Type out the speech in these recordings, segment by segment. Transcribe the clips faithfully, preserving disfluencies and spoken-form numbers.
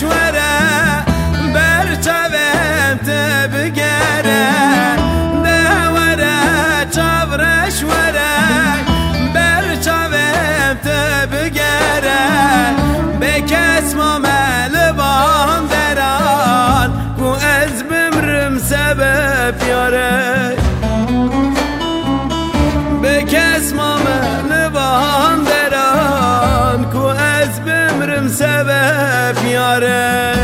وره برچویم تبگره دوره چاورش وره برچویم تبگره به کس ما ملبان دران کو از بمرم سبب یاره به کس ما ملبان دران کو از بمرم سبب یاره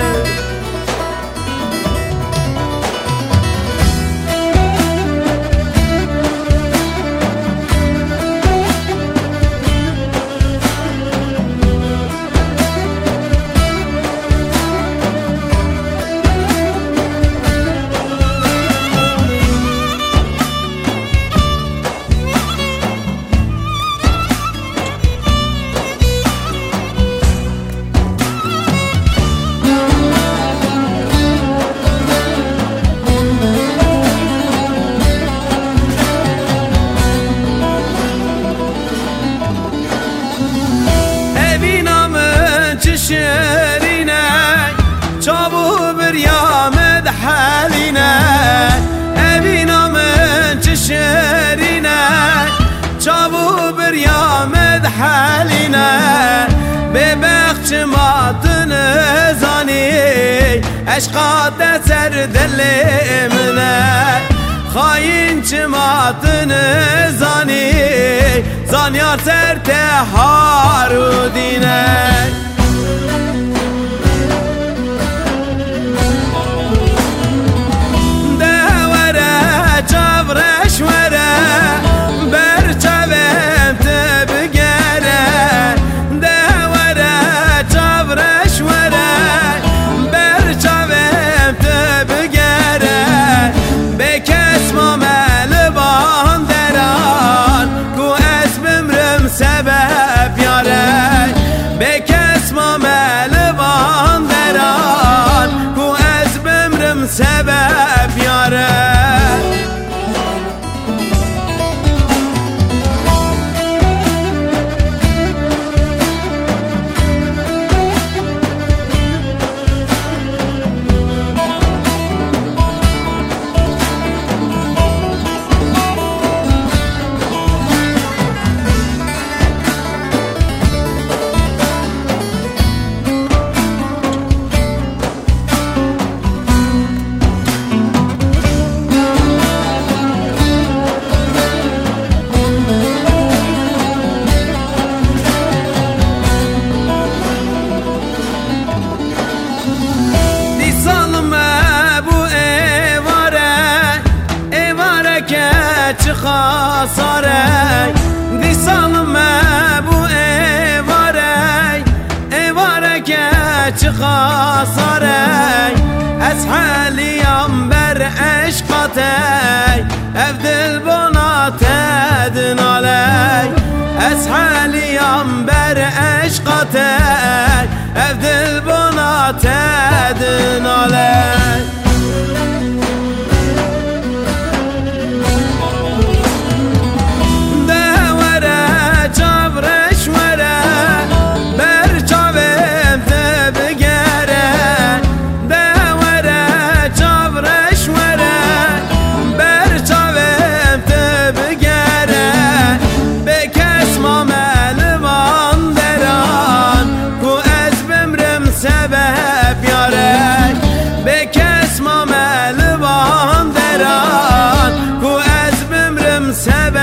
شرینه چابو بریامد حالینه ابینا من چه شرینه چابو بریامد حالینه به بخش ماتن زانی عشقات سر دل منه خاین چه ماتن زانی زانیار سر تهار و دینه چاورش وره برچویم تبگره دوره چاورش وره برچویم تبگره به کس ما ملبان دران کو از بمرم سبب یاره به کس ما ملبان دران کو از بمرم سبب یاره چه خساره دی سالم بو ایواره ایواره که چه خساره از حالیم بر عشقاته اف دل بناته دناله از حالیم بر عشقاته اف دل بناته دناله سبب یاره به کس ما ملبان دران کو از بمرم سبب